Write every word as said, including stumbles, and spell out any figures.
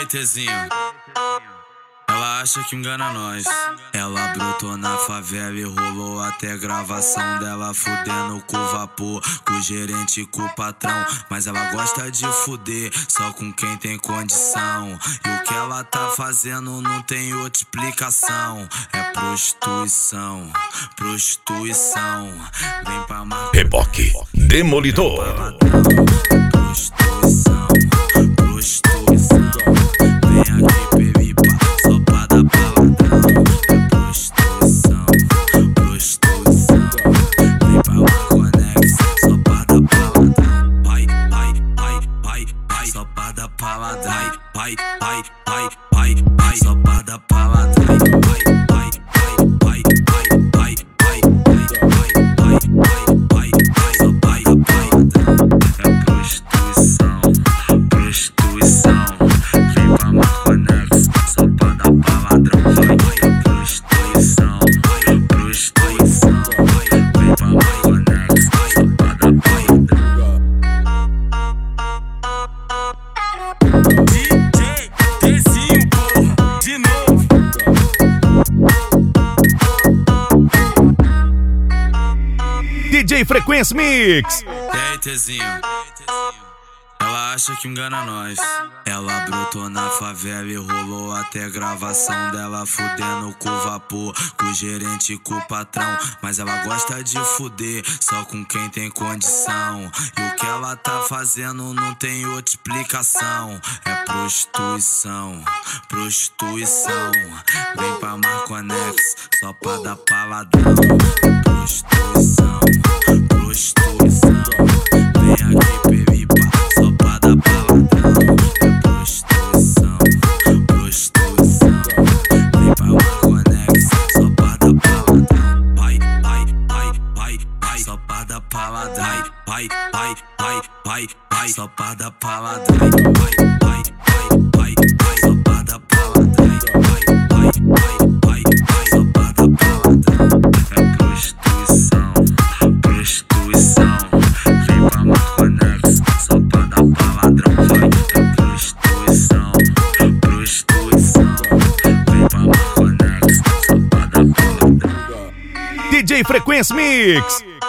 Tezinho, ela acha que engana nós. Ela brotou na favela e rolou até gravação dela fudendo com o vapor, com o gerente e com o patrão. Mas ela gosta de fuder só com quem tem condição. E o que ela tá fazendo não tem outra explicação. É prostituição, prostituição. Vem pra mar... Reboque Demolidor. Prostituição, prostituição. Vem aqui, peripa, só pra dar palavrão. É prostituição, prostituição. Vem pra Marconex, só pra dar palavrão. Vai, vai, vai, vai, vai, só pra dar palavrão. Vai, vai, vai, vai, vai, só pra dar palavrão. Vai, vai, vai, vai, vai, vai, vai, vai, vai, vai, vai, só pra dar palavrão. É prostituição, prostituição. Vem pra Marconex, só pra dar palavrão. Vai, vai, prostituição, prostituição. Vem pra Marconex, só pra dar palavrão. D J Tezinho, porra, de novo. D J Frequência Mix. E aí, Tezinho? Ela acha que engana nós. Ela brotou na favela e rolou até gravação dela fudendo com o vapor, com o gerente e com o patrão. Mas ela gosta de fuder só com quem tem condição. E o que ela tá fazendo não tem outra explicação. É prostituição, prostituição. Vem pra Marconex, só pra dar paladrão. É prostituição, prostituição. Vem aqui, peripa, só pra dar palavrão. É prostituição, prostituição. Vem pra Marconex, só pra dar palavrão. Vai, vai, vai, vai, vai, só pra dar palavrão. Vai, vai, vai, vai, vai, só pra dar palavrão. Vai, vai, vai, vai, vai, só pra dar palavrão. Vai, vai, vai, vai, vai, só pra dar palavrão. É prostituição, prostituição. Vem pra Marconex, só pra dar palavrão. Vai, é prostituição, prostituição. Vem pra Marconex, só pra dar palavrão. D J Frequência Mix.